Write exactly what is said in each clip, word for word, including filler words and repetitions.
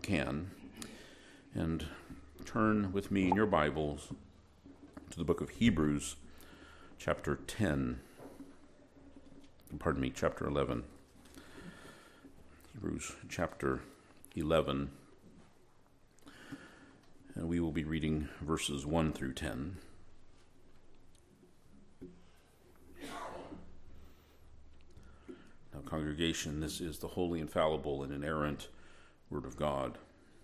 can, and turn with me in your Bibles to the book of Hebrews, chapter ten. Pardon me, chapter eleven. Hebrews chapter eleven. And we will be reading verses one through ten. Now, congregation, this is the holy, infallible, and inerrant Word of God.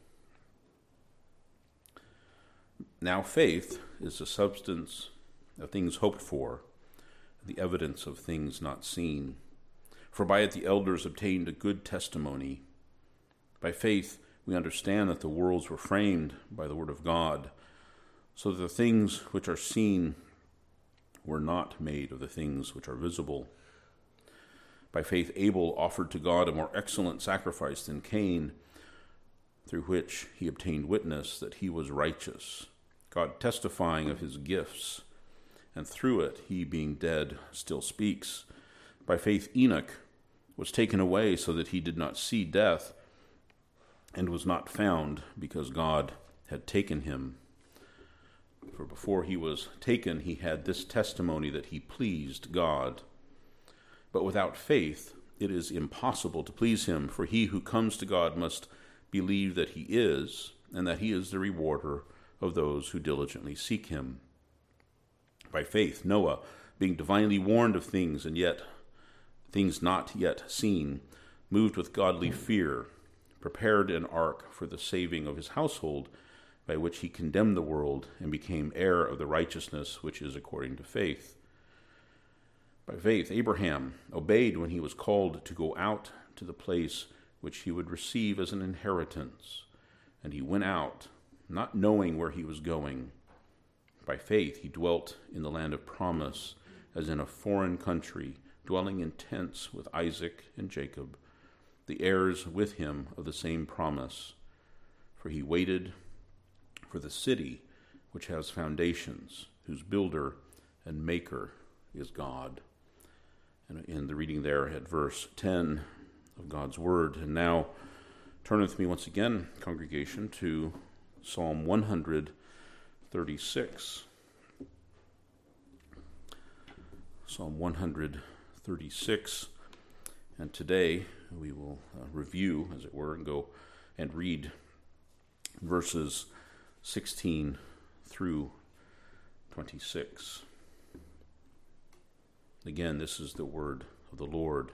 Now faith is the substance of things hoped for, the evidence of things not seen. For by it the elders obtained a good testimony. By faith we understand that the worlds were framed by the word of God, so that the things which are seen were not made of the things which are visible. By faith Abel offered to God a more excellent sacrifice than Cain, through which he obtained witness that he was righteous, God testifying of his gifts, and through it he, being dead, still speaks. By faith Enoch was taken away so that he did not see death, and was not found, because God had taken him. For before he was taken, he had this testimony that he pleased God. But without faith it is impossible to please him, for he who comes to God must believe that he is, and that he is the rewarder of those who diligently seek him. By faith Noah, being divinely warned of things and yet things not yet seen, moved with godly fear, prepared an ark for the saving of his household, by which he condemned the world and became heir of the righteousness which is according to faith. By faith Abraham obeyed when he was called to go out to the place which he would receive as an inheritance, and he went out, not knowing where he was going. By faith he dwelt in the land of promise, as in a foreign country, dwelling in tents with Isaac and Jacob, the heirs with him of the same promise. For he waited for the city which has foundations, whose builder and maker is God. And in the reading there at verse ten of God's word. And now turn with me once again, congregation, to Psalm one thirty-six. Psalm one thirty-six. And today we will uh, review, as it were, and go and read verses sixteen through twenty-six. Again, this is the word of the Lord.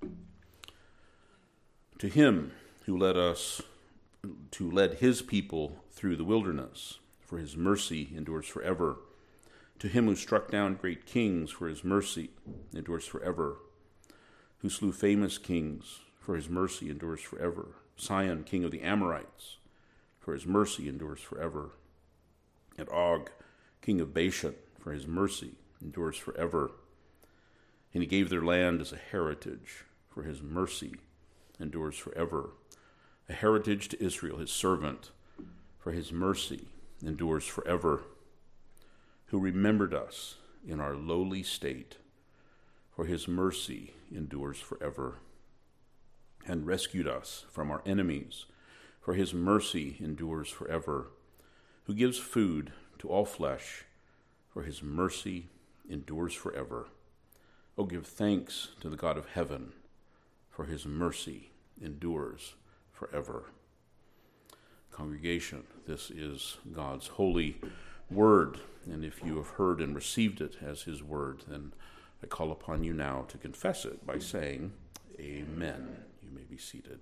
To him who led us, to lead his people through the wilderness, for his mercy endures forever. To him who struck down great kings, for his mercy endures forever. Who slew famous kings, for his mercy endures forever. Sihon, king of the Amorites, for his mercy endures forever. And Og, king of Bashan, for his mercy endures forever. And he gave their land as a heritage, for his mercy endures forever. A heritage to Israel, his servant, for his mercy endures forever. Who remembered us in our lowly state, for his mercy endures forever. And rescued us from our enemies, for his mercy endures forever. Who gives food to all flesh, for his mercy endures forever. O give thanks to the God of heaven, for his mercy endures forever. Congregation, this is God's holy word, and if you have heard and received it as his word, then I call upon you now to confess it by saying, Amen. You may be seated.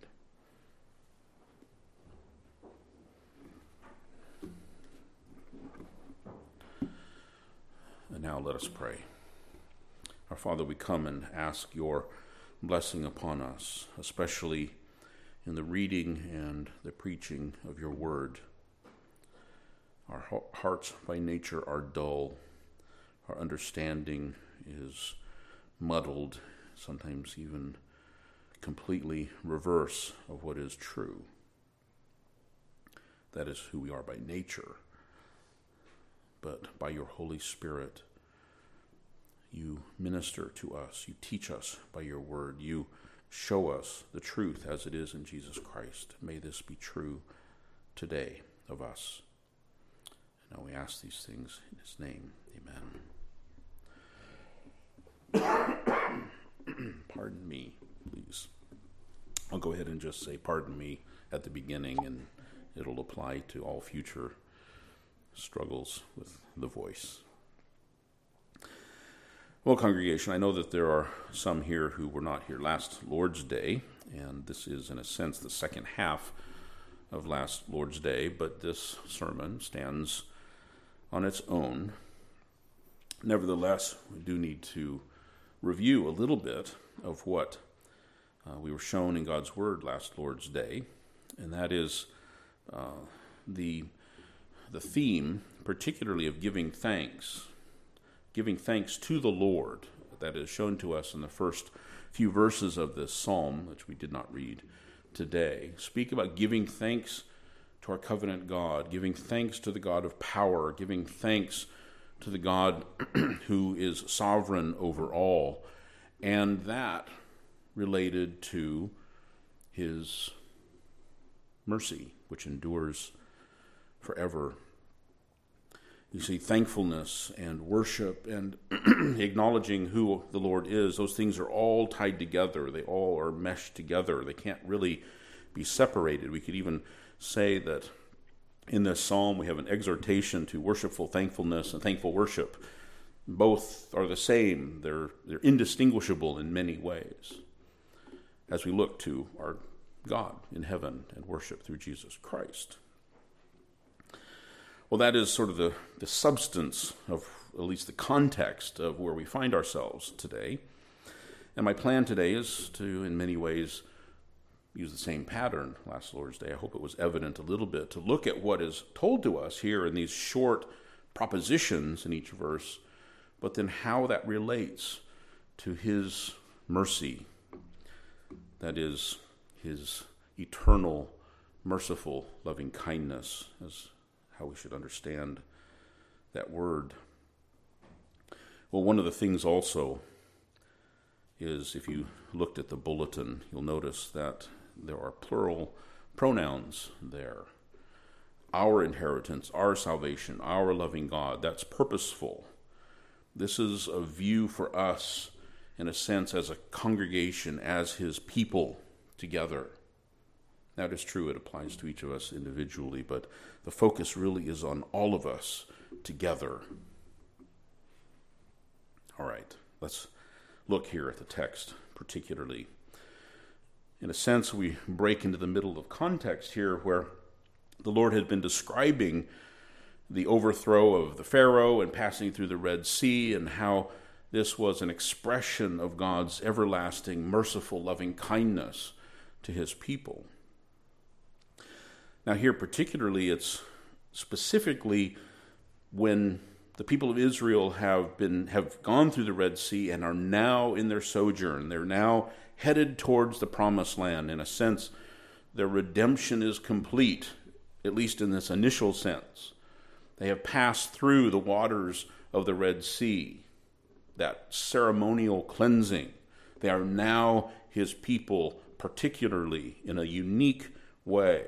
And now let us pray. Our Father, we come and ask your blessing upon us, especially in the reading and the preaching of your word. Our hearts by nature are dull. Our understanding is muddled, sometimes even completely reverse of what is true. That is who we are by nature. But by your Holy Spirit, you minister to us. You teach us by your word. You show us the truth as it is in Jesus Christ. May this be true today of us. And now we ask these things in his name. Amen. Pardon me, please. I'll go ahead and just say pardon me at the beginning, and it'll apply to all future struggles with the voice. Well, congregation, I know that there are some here who were not here last Lord's Day, and this is, in a sense, the second half of last Lord's Day, but this sermon stands on its own. Nevertheless, we do need to review a little bit of what uh, we were shown in God's Word last Lord's Day, and that is uh, the the theme, particularly of giving thanks, giving thanks to the Lord, that is shown to us in the first few verses of this psalm, which we did not read today. Speak about giving thanks to our covenant God, giving thanks to the God of power, giving thanks to the God who is sovereign over all, and that related to his mercy, which endures forever. You see, thankfulness and worship and acknowledging who the Lord is, those things are all tied together. They all are meshed together. They can't really be separated. We could even say that in this psalm we have an exhortation to worshipful thankfulness and thankful worship. Both are the same. They're, they're indistinguishable in many ways as we look to our God in heaven and worship through Jesus Christ. Well, that is sort of the, the substance of, at least the context of where we find ourselves today. And my plan today is to, in many ways, use the same pattern last Lord's Day. I hope it was evident a little bit, to look at what is told to us here in these short propositions in each verse, but then how that relates to his mercy, that is, his eternal, merciful, loving kindness, as how we should understand that word. Well, one of the things also is, if you looked at the bulletin, you'll notice that there are plural pronouns there. Our inheritance, our salvation, our loving God, that's purposeful. This is a view for us, in a sense, as a congregation, as his people together. That is true. It applies to each of us individually, but the focus really is on all of us together. All right, let's look here at the text particularly. In a sense, we break into the middle of context here, where the Lord had been describing the overthrow of the Pharaoh and passing through the Red Sea, and how this was an expression of God's everlasting, merciful, loving kindness to his people. Now here particularly, it's specifically when the people of Israel have been have gone through the Red Sea and are now in their sojourn. They're now headed towards the promised land. In a sense, their redemption is complete, at least in this initial sense. They have passed through the waters of the Red Sea, that ceremonial cleansing. They are now his people, particularly in a unique way.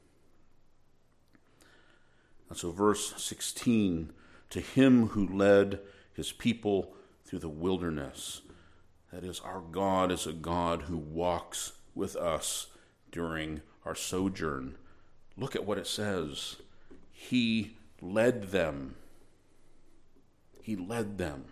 And so verse sixteen, to him who led his people through the wilderness. That is, our God is a God who walks with us during our sojourn. Look at what it says. He led them. He led them.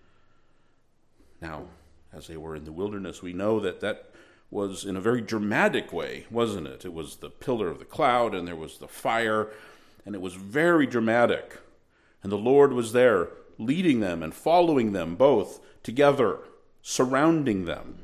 Now, as they were in the wilderness, we know that that was in a very dramatic way, wasn't it? It was the pillar of the cloud, and there was the fire, and it was very dramatic. And the Lord was there, leading them and following them both together, surrounding them.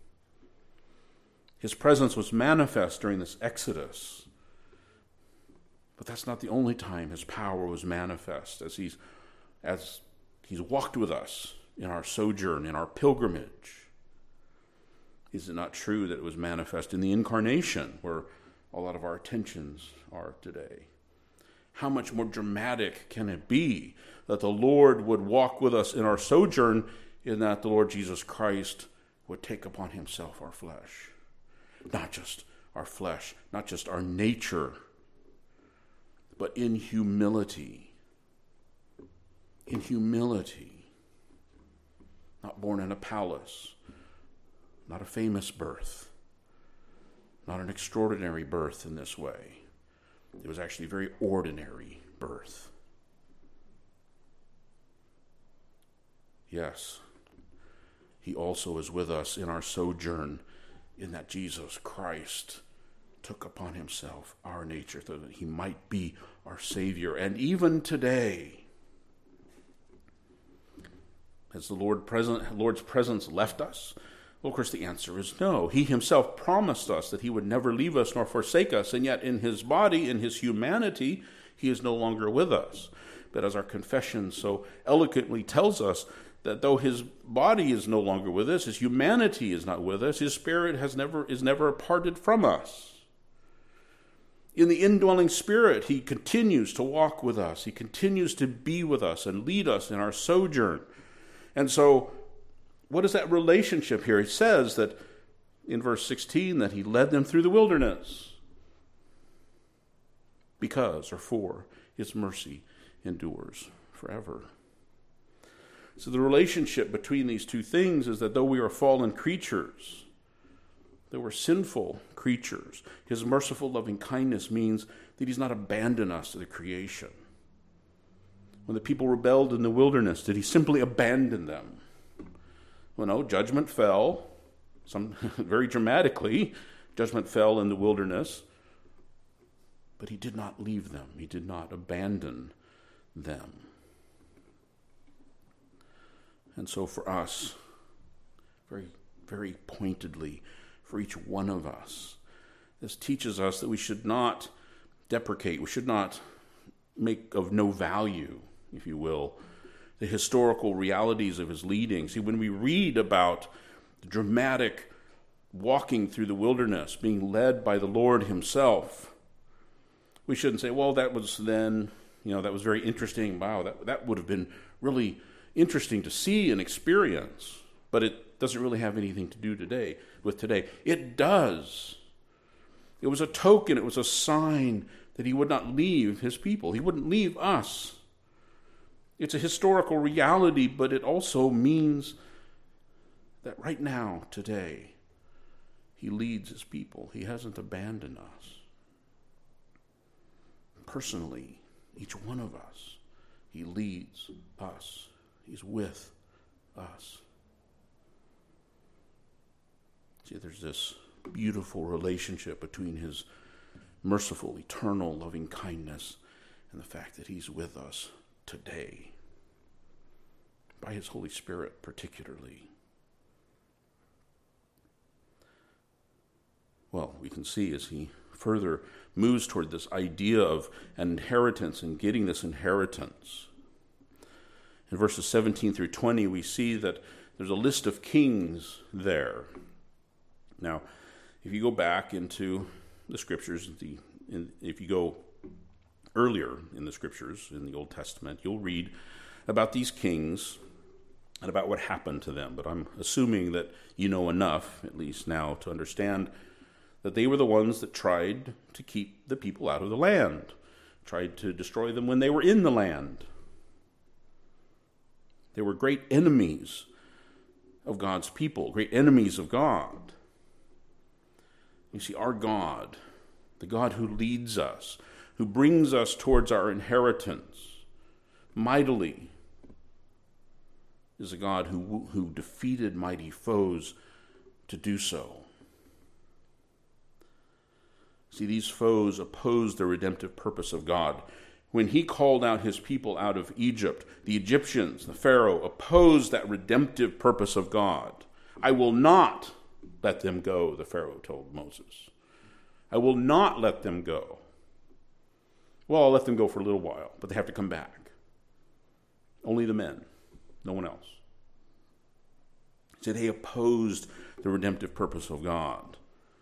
His presence was manifest during this exodus. But that's not the only time his power was manifest, as he's, as he's walked with us in our sojourn, in our pilgrimage. Is it not true that it was manifest in the incarnation, where a lot of our attentions are today? How much more dramatic can it be that the Lord would walk with us in our sojourn, in that the Lord Jesus Christ would take upon himself our flesh. Not just our flesh, not just our nature, but in humility. In humility. Not born in a palace, not a famous birth, not an extraordinary birth in this way. It was actually a very ordinary birth. Yes, he also is with us in our sojourn, in that Jesus Christ took upon himself our nature so that he might be our Savior. And even today, has the Lord present, Lord's presence left us? Well, of course, the answer is no. He himself promised us that he would never leave us nor forsake us, and yet in his body, in his humanity, he is no longer with us. But as our confession so eloquently tells us, that though his body is no longer with us, his humanity is not with us, his spirit has never is never parted from us. In the indwelling Spirit, he continues to walk with us. He continues to be with us and lead us in our sojourn. And so, what is that relationship here? He says that in verse sixteen that he led them through the wilderness because, or for, his mercy endures forever. So the relationship between these two things is that though we are fallen creatures, though we're sinful creatures, his merciful loving kindness means that he's not abandoned us to the creation. When the people rebelled in the wilderness, did he simply abandon them? Well, no, judgment fell, some very dramatically, judgment fell in the wilderness, but he did not leave them. He did not abandon them. And so for us, very, very pointedly, for each one of us, this teaches us that we should not deprecate, we should not make of no value, if you will, the historical realities of his leading. See, when we read about the dramatic walking through the wilderness, being led by the Lord himself, we shouldn't say, well, that was then, you know, that was very interesting. Wow, that, that would have been really interesting to see and experience, but it doesn't really have anything to do today with today. It does. It was a token, it was a sign that he would not leave his people. He wouldn't leave us. It's a historical reality, but it also means that right now, today, he leads his people. He hasn't abandoned us. Personally, each one of us, he leads us. He's with us. See, there's this beautiful relationship between his merciful, eternal, loving kindness and the fact that he's with us today, by his Holy Spirit particularly. Well, we can see as he further moves toward this idea of an inheritance and getting this inheritance. In verses seventeen through twenty, we see that there's a list of kings there. Now, if you go back into the scriptures, the, in, if you go earlier in the scriptures, in the Old Testament, you'll read about these kings and about what happened to them. But I'm assuming that you know enough, at least now, to understand that they were the ones that tried to keep the people out of the land, tried to destroy them when they were in the land. They were great enemies of God's people, great enemies of God. You see, our God, the God who leads us, who brings us towards our inheritance mightily, is a God who, who defeated mighty foes to do so. See, these foes opposed the redemptive purpose of God. When he called out his people out of Egypt, the Egyptians, the Pharaoh, opposed that redemptive purpose of God. I will not let them go, the Pharaoh told Moses. I will not let them go. Well, I'll let them go for a little while, but they have to come back. Only the men, no one else. So they opposed the redemptive purpose of God.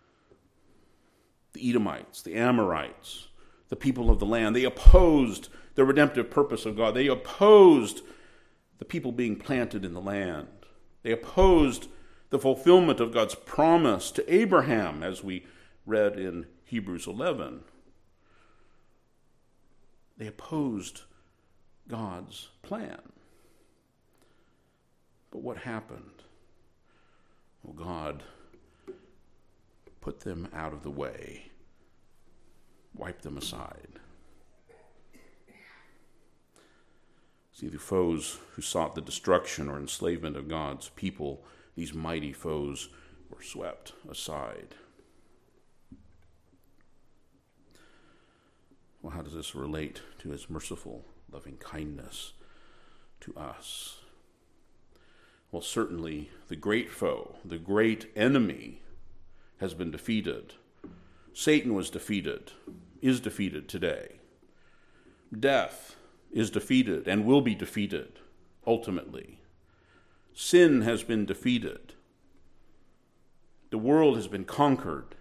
The Edomites, the Amorites, the people of the land, they opposed the redemptive purpose of God. They opposed the people being planted in the land. They opposed the fulfillment of God's promise to Abraham, as we read in Hebrews eleven. They opposed God's plan. But what happened? Well, God put them out of the way, wiped them aside. See, the foes who sought the destruction or enslavement of God's people, these mighty foes were swept aside. Well, how does this relate to his merciful, loving kindness to us? Well, certainly the great foe, the great enemy, has been defeated. Satan was defeated, is defeated today. Death is defeated and will be defeated ultimately. Sin has been defeated. The world has been conquered.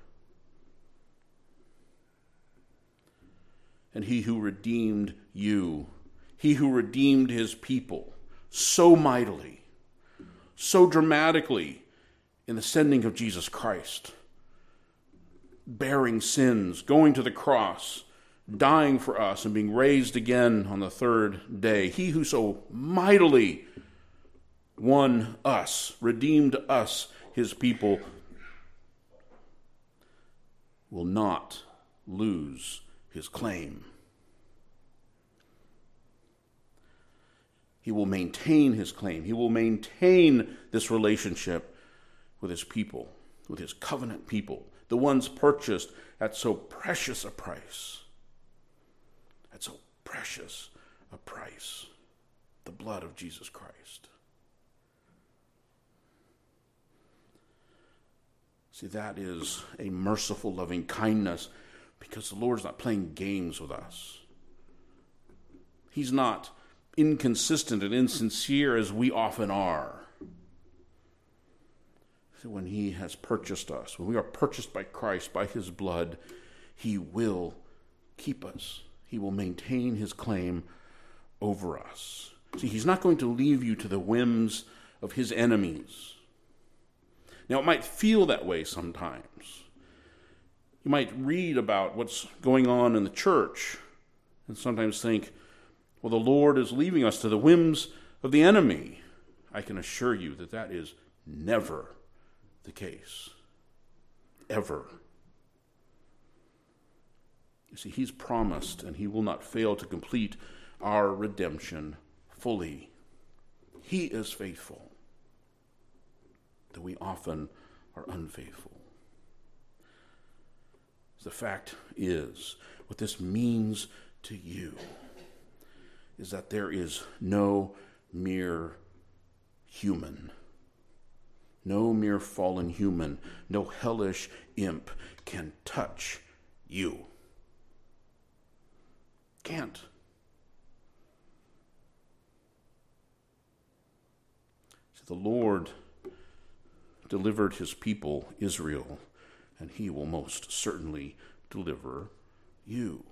And he who redeemed you, he who redeemed his people so mightily, so dramatically in the sending of Jesus Christ, bearing sins, going to the cross, dying for us, and being raised again on the third day. He who so mightily won us, redeemed us, his people, will not lose his claim. He will maintain his claim. He will maintain this relationship with his people, with his covenant people, the ones purchased at so precious a price. At so precious a price. The blood of Jesus Christ. See, that is a merciful, loving kindness, because the Lord's not playing games with us. He's not inconsistent and insincere as we often are. So when he has purchased us, when we are purchased by Christ, by his blood, he will keep us. He will maintain his claim over us. See, he's not going to leave you to the whims of his enemies. Now, it might feel that way sometimes. You might read about what's going on in the church and sometimes think, well, the Lord is leaving us to the whims of the enemy. I can assure you that that is never the case. Ever. You see, he's promised, and he will not fail to complete our redemption fully. He is faithful, though we often are unfaithful. The fact is, what this means to you is that there is no mere human, no mere fallen human, no hellish imp can touch you. Can't. So the Lord delivered his people, Israel, and he will most certainly deliver you.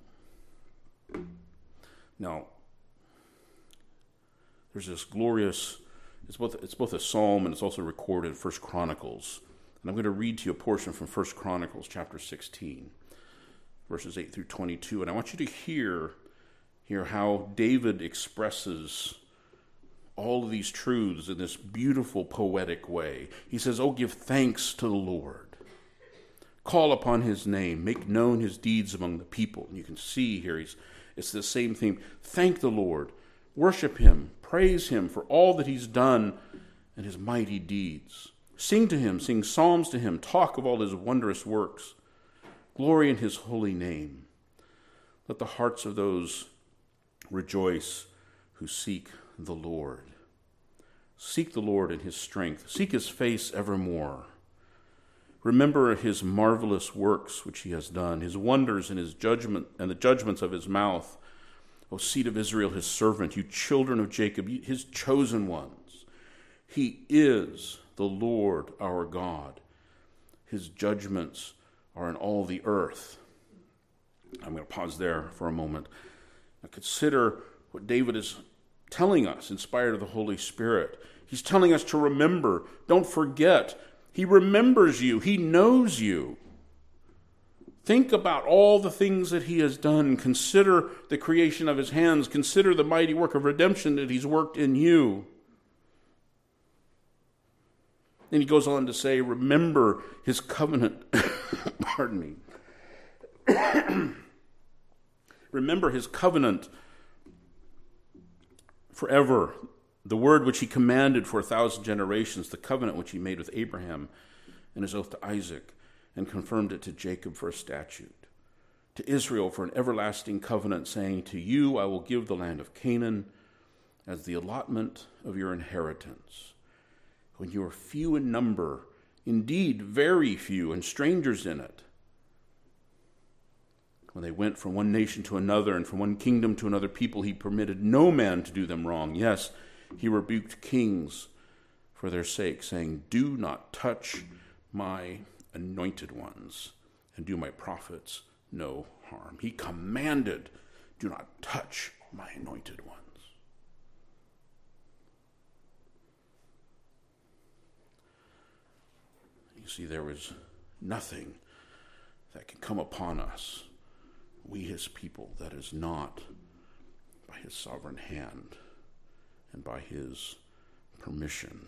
Now, there's this glorious, it's both it's both a psalm and it's also recorded in First Chronicles. And I'm going to read to you a portion from First Chronicles chapter sixteen, verses eight through twenty-two. And I want you to hear, hear how David expresses all of these truths in this beautiful poetic way. He says, "Oh, give thanks to the Lord. Call upon his name. Make known his deeds among the people." And you can see here, he's, it's the same theme. Thank the Lord. Worship him. Praise him for all that he's done and his mighty deeds. Sing to him. Sing psalms to him. Talk of all his wondrous works. Glory in his holy name. Let the hearts of those rejoice who seek the Lord. Seek the Lord in his strength. Seek his face evermore. Remember his marvelous works which he has done, his wonders and his judgment and the judgments of his mouth. O seed of Israel, his servant, you children of Jacob, his chosen ones. He is the Lord our God. His judgments are in all the earth. I'm going to pause there for a moment. Now consider what David is telling us, inspired of the Holy Spirit. He's telling us to remember, don't forget He remembers you. He knows you. Think about all the things that he has done. Consider the creation of his hands. Consider the mighty work of redemption that he's worked in you. Then he goes on to say, remember his covenant. Pardon me. Remember his covenant forever. The word which he commanded for a thousand generations, the covenant which he made with Abraham and his oath to Isaac, and confirmed it to Jacob for a statute, to Israel for an everlasting covenant, saying, to you I will give the land of Canaan as the allotment of your inheritance. When you are few in number, indeed very few, and strangers in it. When they went from one nation to another, and from one kingdom to another people, he permitted no man to do them wrong. Yes, he rebuked kings for their sake, saying, do not touch my anointed ones, and do my prophets no harm. He commanded, do not touch my anointed ones. You see, there is nothing that can come upon us, we his people, that is not by his sovereign hand and by his permission.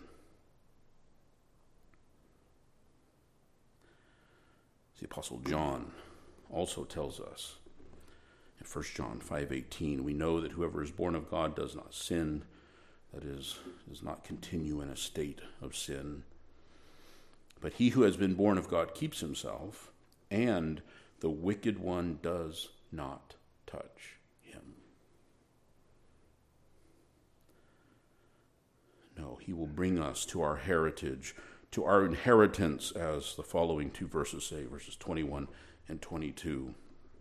The Apostle John also tells us in First John five eighteen, we know that whoever is born of God does not sin, that is, does not continue in a state of sin. But he who has been born of God keeps himself, and the wicked one does not touch him. No, he will bring us to our heritage, to our inheritance, as the following two verses say, verses twenty-one and twenty-two.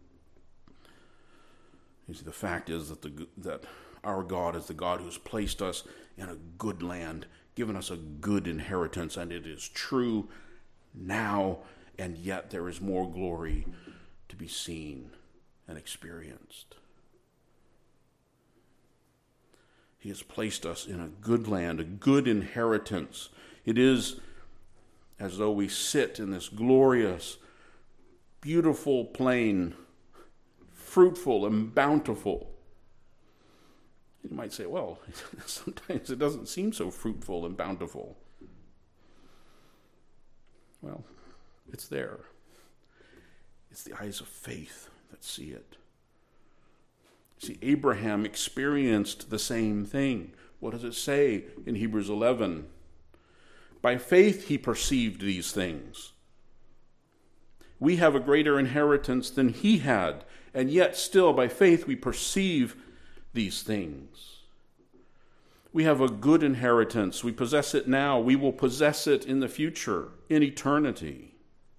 You see, the fact is that the that our God is the God who has placed us in a good land, given us a good inheritance, and it is true now, and yet there is more glory to be seen and experienced. He has placed us in a good land, a good inheritance. It is as though we sit in this glorious, beautiful plain, fruitful and bountiful. You might say, well, sometimes it doesn't seem so fruitful and bountiful. Well, it's there. It's the eyes of faith that see it. See, Abraham experienced the same thing. What does it say in Hebrews eleven? By faith he perceived these things. We have a greater inheritance than he had, and yet still by faith we perceive these things. We have a good inheritance. We possess it now. We will possess it in the future, in eternity.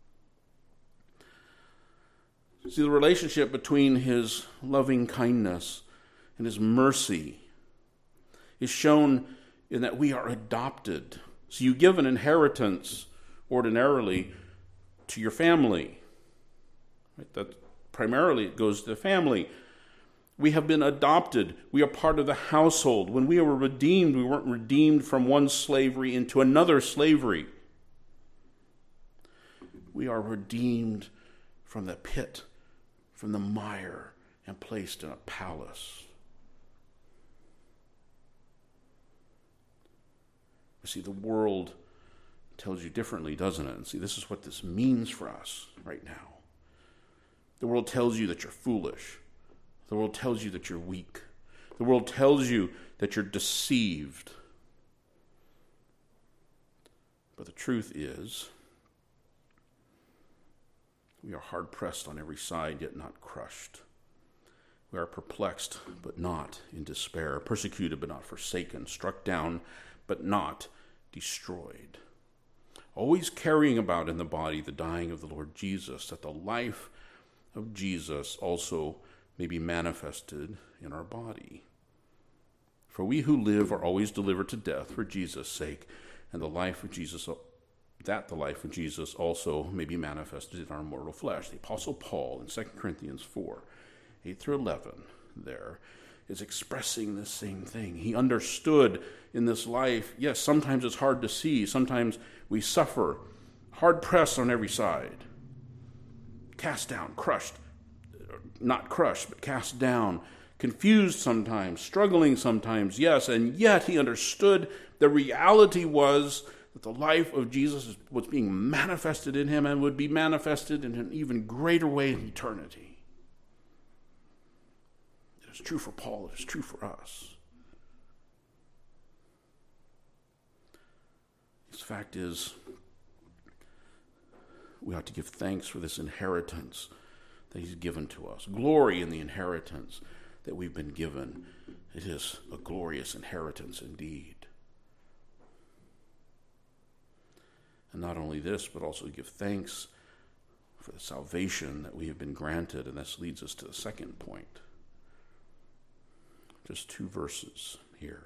See, the relationship between his loving kindness and his mercy is shown in that we are adopted. So you give an inheritance ordinarily to your family. Right? That primarily it goes to the family. We have been adopted. We are part of the household. When we were redeemed, we weren't redeemed from one slavery into another slavery. We are redeemed from the pit, from the mire, and placed in a palace. You see, the world tells you differently, doesn't it? And see, this is what this means for us right now. The world tells you that you're foolish. The world tells you that you're weak. The world tells you that you're deceived. But the truth is, we are hard-pressed on every side, yet not crushed. We are perplexed, but not in despair, persecuted, but not forsaken, struck down, but not destroyed. Always carrying about in the body the dying of the Lord Jesus, that the life of Jesus also may be manifested in our body. For we who live are always delivered to death for Jesus' sake, and the life of Jesus, that the life of Jesus also may be manifested in our mortal flesh. The Apostle Paul in Second Corinthians four, eight through eleven there is expressing this same thing. He understood in this life, yes, sometimes it's hard to see. Sometimes we suffer, hard pressed on every side, cast down, crushed, not crushed, but cast down, confused sometimes, struggling sometimes, yes, and yet he understood the reality was that the life of Jesus was being manifested in him and would be manifested in an even greater way in eternity. It is true for Paul, it is true for us. The fact is, we ought to give thanks for this inheritance that he's given to us. Glory in the inheritance that we've been given. It is a glorious inheritance indeed. And not only this, but also give thanks for the salvation that we have been granted. And this leads us to the second point. Just two verses here.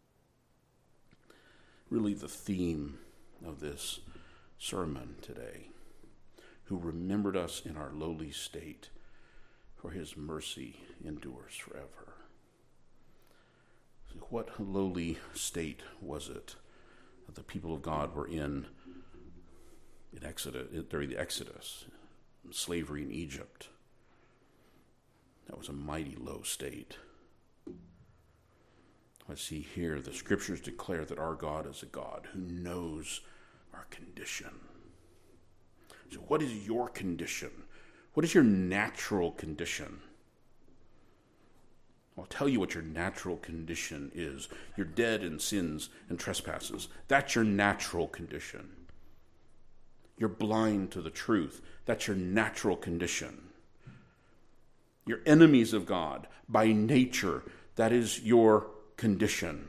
Really the theme of this sermon today. Who remembered us in our lowly state, for his mercy endures forever. So what lowly state was it that the people of God were in in Exodus, during the Exodus, slavery in Egypt? That was a mighty low state. I see here the scriptures declare that our God is a God who knows our condition. So what is your condition? What is your natural condition? I'll tell you what your natural condition is. You're dead in sins and trespasses. That's your natural condition. You're blind to the truth. That's your natural condition. You're enemies of God by nature. That is your condition.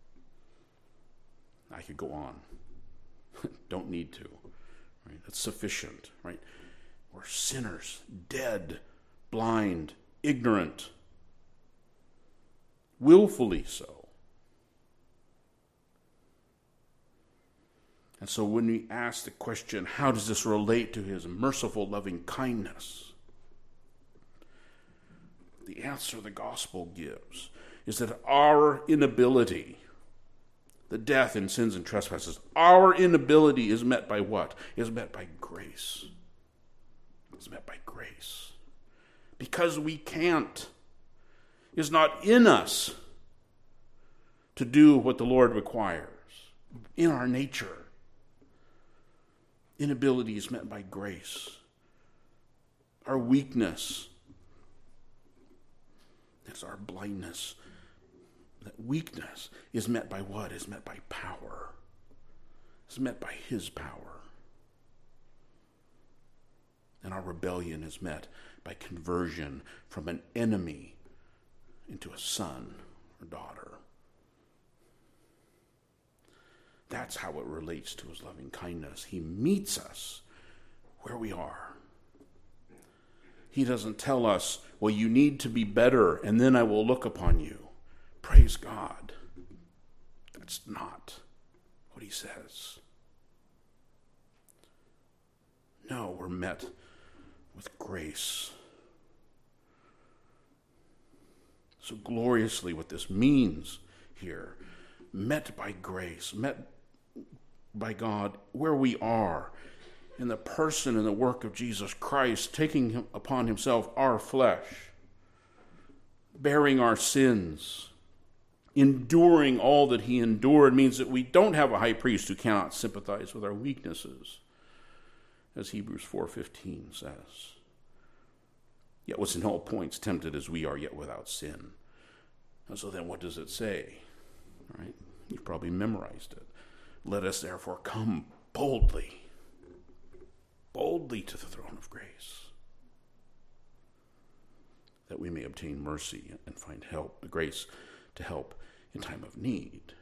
I could go on. Don't need to. Right? That's sufficient, right? We're sinners, dead, blind, ignorant, willfully so. And so when we ask the question, how does this relate to his merciful, loving kindness? The answer the gospel gives is that our inability, the death in sins and trespasses, our inability is met by what? Is met by grace. It's met by grace. Because we can't. It's not in us to do what the Lord requires. In our nature. Inability is met by grace. Our weakness. That's our blindness. That weakness is met by what? Is met by power. It's met by his power. And our rebellion is met by conversion from an enemy into a son or daughter. That's how it relates to his loving kindness. He meets us where we are. He doesn't tell us, well, you need to be better, and then I will look upon you. Praise God. That's not what he says. No, we're met with grace. So gloriously what this means here, met by grace, met by God where we are, in the person and the work of Jesus Christ, taking upon himself our flesh, bearing our sins, enduring all that he endured, means that we don't have a high priest who cannot sympathize with our weaknesses, as Hebrews four fifteen says. Yet was in all points tempted as we are, yet without sin. And so then what does it say? All right? You've probably memorized it. Let us therefore come boldly, boldly to the throne of grace, that we may obtain mercy and find help, the grace to help in time of need.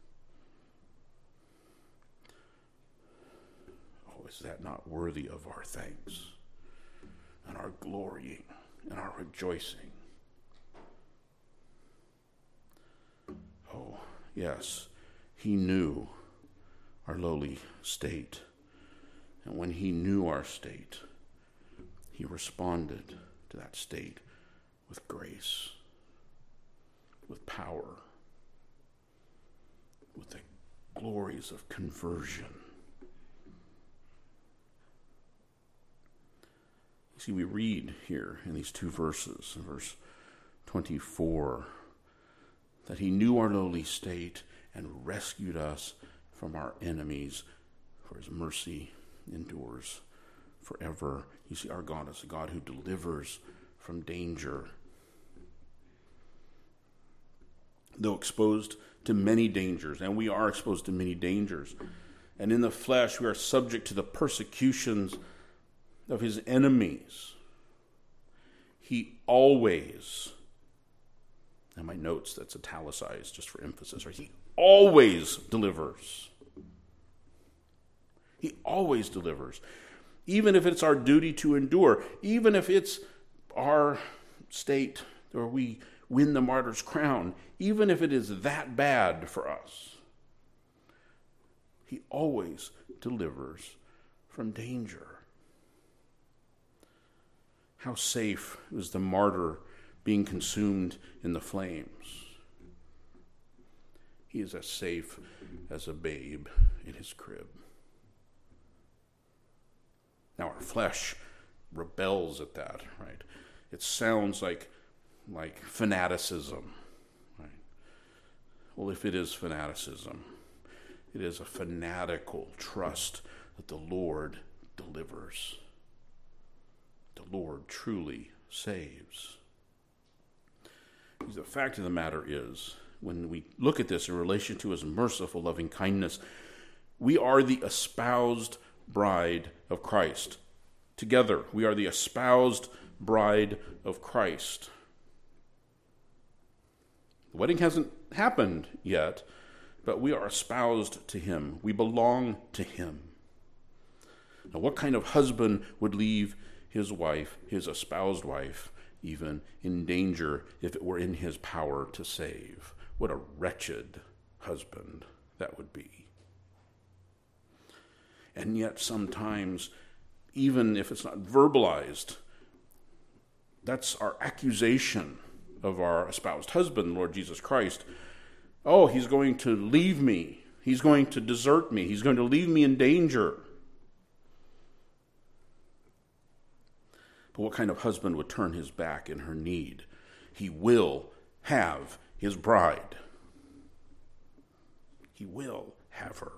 Oh, is that not worthy of our thanks and our glorying and our rejoicing? Oh, yes, he knew our lowly state. And when he knew our state, he responded to that state with grace. with power, with the glories of conversion. You see, we read here in these two verses, in verse twenty-four, that he knew our lowly state and rescued us from our enemies, for his mercy endures forever. You see, our God is a God who delivers from danger. Though exposed to many dangers, and we are exposed to many dangers, and in the flesh we are subject to the persecutions of his enemies, he always, and my notes, that's italicized just for emphasis, right? He always delivers. He always delivers. Even if it's our duty to endure, even if it's our state where we win the martyr's crown, even if it is that bad for us, he always delivers from danger. How safe is the martyr being consumed in the flames? He is as safe as a babe in his crib. Now our flesh rebels at that, right? It sounds like like fanaticism, right? Well, if it is fanaticism, it is a fanatical trust that the Lord delivers. The Lord truly saves. The fact of the matter is, when we look at this in relation to his merciful loving kindness, we are the espoused bride of Christ. Together, we are the espoused bride of Christ. The wedding hasn't happened yet, but we are espoused to him. We belong to him. Now, what kind of husband would leave his wife, his espoused wife, even in danger if it were in his power to save? What a wretched husband that would be. And yet sometimes, even if it's not verbalized, that's our accusation of our espoused husband, Lord Jesus Christ. Oh, he's going to leave me. He's going to desert me. He's going to leave me in danger. But what kind of husband would turn his back in her need? He will have his bride. He will have her.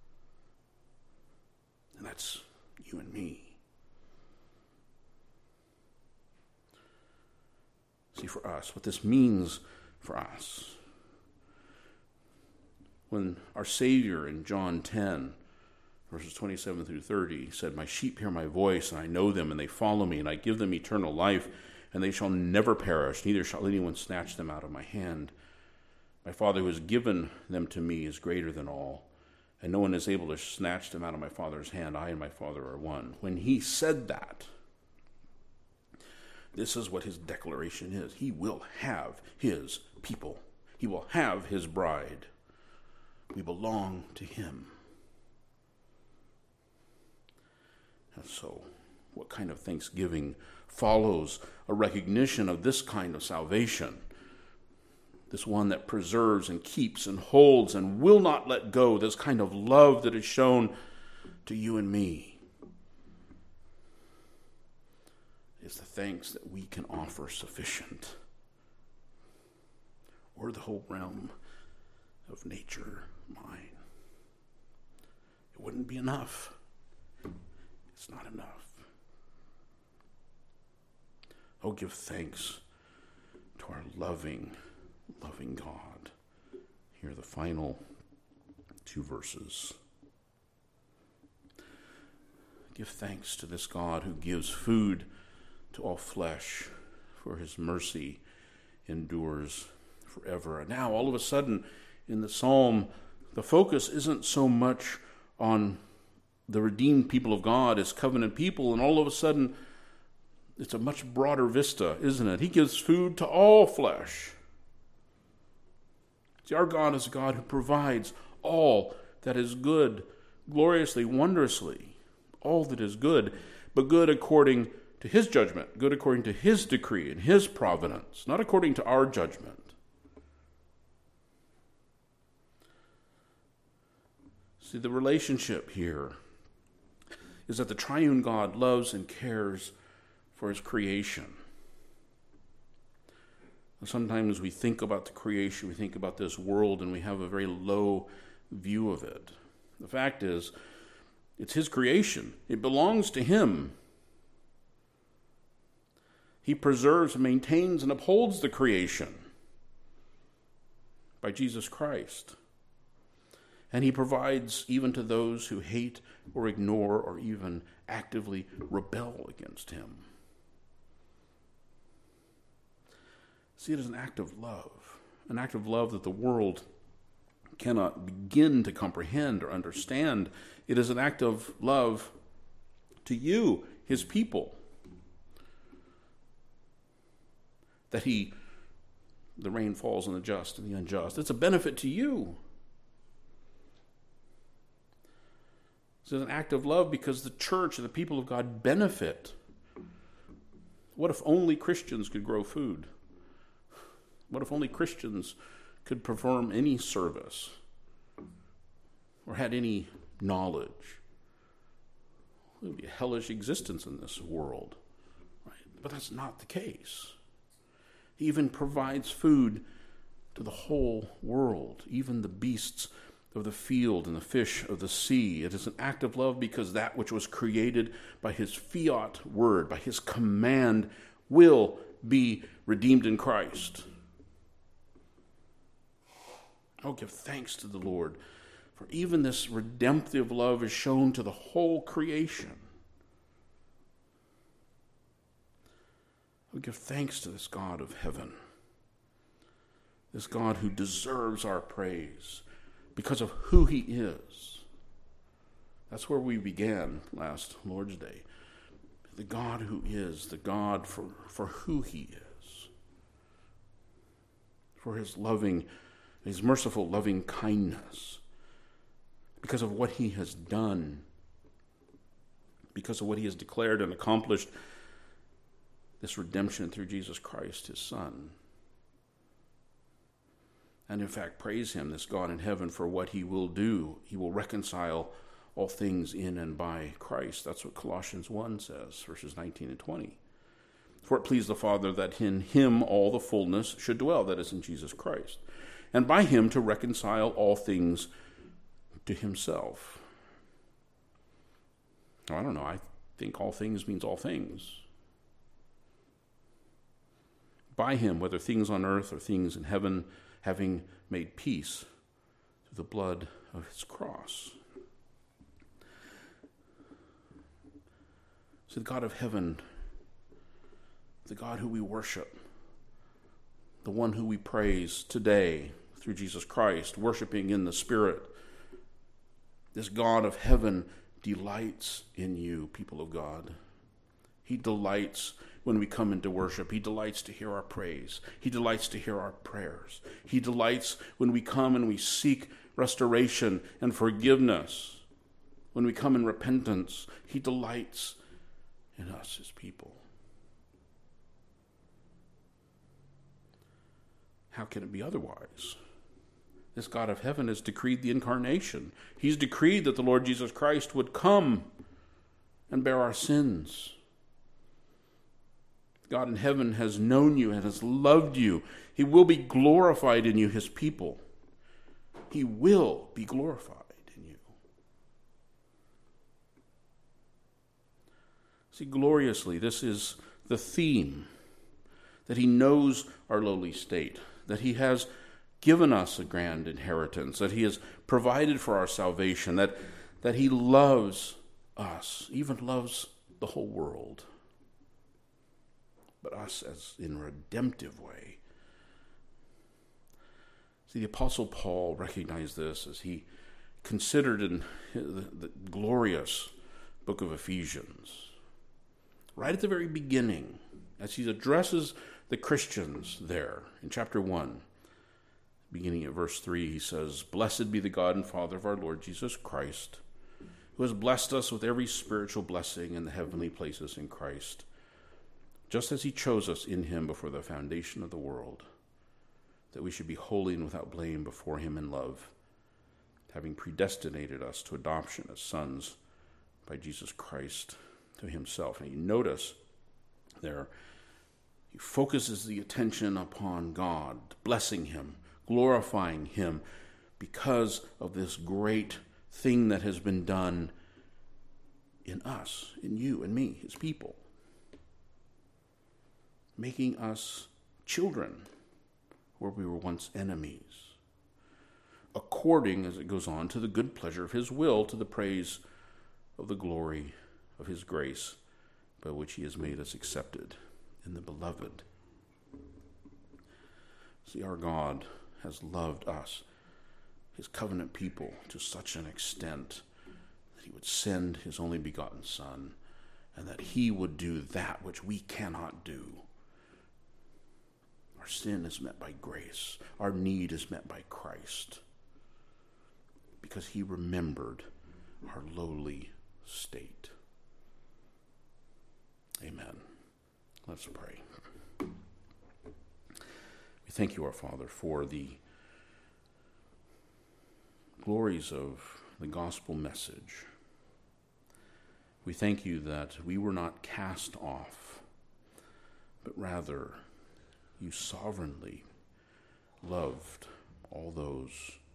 And that's you and me. See, for us, what this means for us, when our Savior in John ten, verses twenty-seven through thirty, said, "My sheep hear my voice, and I know them, and they follow me, and I give them eternal life, and they shall never perish, neither shall anyone snatch them out of my hand. My Father who has given them to me is greater than all, and no one is able to snatch them out of my Father's hand. I and my Father are one." When he said that, this is what his declaration is. He will have his people. He will have his bride. We belong to him. And so, what kind of thanksgiving follows a recognition of this kind of salvation? This one that preserves and keeps and holds and will not let go. This kind of love that is shown to you and me. Is the thanks that we can offer sufficient? Or the whole realm of nature mine? It wouldn't be enough. It's not enough. Oh, give thanks to our loving, loving God. Here are the final two verses. Give thanks to this God who gives food to all flesh, for his mercy endures forever. And now, all of a sudden, in the psalm, the focus isn't so much on the redeemed people of God as covenant people, and all of a sudden, it's a much broader vista, isn't it? He gives food to all flesh. See, our God is a God who provides all that is good, gloriously, wondrously, all that is good, but good according to his judgment, good according to his decree and his providence, not according to our judgment. See, the relationship here is that the triune God loves and cares for his creation. Sometimes we think about the creation, we think about this world, and we have a very low view of it. The fact is, it's his creation. It belongs to him. He preserves, maintains, and upholds the creation by Jesus Christ. And he provides even to those who hate or ignore or even actively rebel against him. See it as an act of love, an act of love that the world cannot begin to comprehend or understand. It is an act of love to you, his people, that he, the rain falls on the just and the unjust. It's a benefit to you. It's an act of love because the church and the people of God benefit. What if only Christians could grow food? What if only Christians could perform any service or had any knowledge? It would be a hellish existence in this world. Right? But that's not the case. He even provides food to the whole world, even the beasts of the field and the fish of the sea. It is an act of love because that which was created by his fiat word, by his command, will be redeemed in Christ. Oh, give thanks to the Lord, for even this redemptive love is shown to the whole creation. Oh, give thanks to this God of heaven, this God who deserves our praise because of who he is. That's where we began last Lord's Day. The God who is, the God for, for who he is, for his loving his merciful, loving kindness, because of what he has done, because of what he has declared and accomplished, this redemption through Jesus Christ, his Son. And in fact, praise him, this God in heaven, for what he will do. He will reconcile all things in and by Christ. That's what Colossians one says, verses nineteen and twenty. For it pleased the Father that in him all the fullness should dwell, that is, in Jesus Christ, and by him to reconcile all things to himself. Now, I don't know, I think all things means all things. By him, whether things on earth or things in heaven, having made peace through the blood of his cross. So the God of heaven, the God who we worship, the one who we praise today through Jesus Christ, worshiping in the Spirit. This God of heaven delights in you, people of God. He delights when we come into worship. He delights to hear our praise. He delights to hear our prayers. He delights when we come and we seek restoration and forgiveness. When we come in repentance, he delights in us, his people. How can it be otherwise? This God of heaven has decreed the incarnation. He's decreed that the Lord Jesus Christ would come and bear our sins. God in heaven has known you and has loved you. He will be glorified in you, his people. He will be glorified in you. See, gloriously, this is the theme, that he knows our lowly state, that he has given us a grand inheritance, that he has provided for our salvation, that, that he loves us, even loves the whole world, but us as in a redemptive way. See, the Apostle Paul recognized this as he considered in the, the glorious book of Ephesians, right at the very beginning, as he addresses the Christians there in chapter one, beginning at verse three, he says, "Blessed be the God and Father of our Lord Jesus Christ, who has blessed us with every spiritual blessing in the heavenly places in Christ, just as he chose us in him before the foundation of the world, that we should be holy and without blame before him in love, having predestinated us to adoption as sons by Jesus Christ to himself. And you notice there, he focuses the attention upon God, blessing him, glorifying him because of this great thing that has been done in us, in you and me, his people, making us children where we were once enemies, according, as it goes on, to the good pleasure of his will, to the praise of the glory of his grace, by which he has made us accepted in the beloved. See, our God has loved us, his covenant people, to such an extent that he would send his only begotten Son, and that he would do that which we cannot do. Our sin is met by grace. Our need is met by Christ, because he remembered our lowly state. Amen. Let's pray. We thank you, our Father, for the glories of the gospel message. We thank you that we were not cast off, but rather you sovereignly loved all those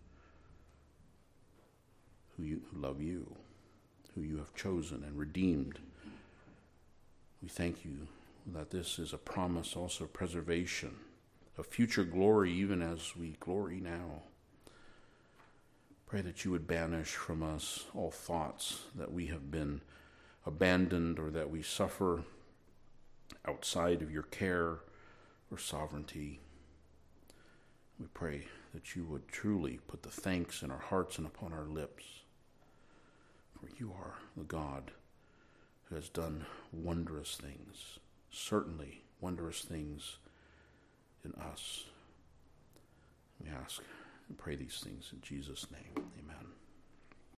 who, you, who love you, who you have chosen and redeemed. We thank you that this is a promise also of preservation, of future glory, even as we glory now. Pray that you would banish from us all thoughts that we have been abandoned or that we suffer outside of your care or sovereignty. We pray that you would truly put the thanks in our hearts and upon our lips, for you are the God who has done wondrous things, certainly wondrous things in us. We ask and pray these things in Jesus' name. Amen.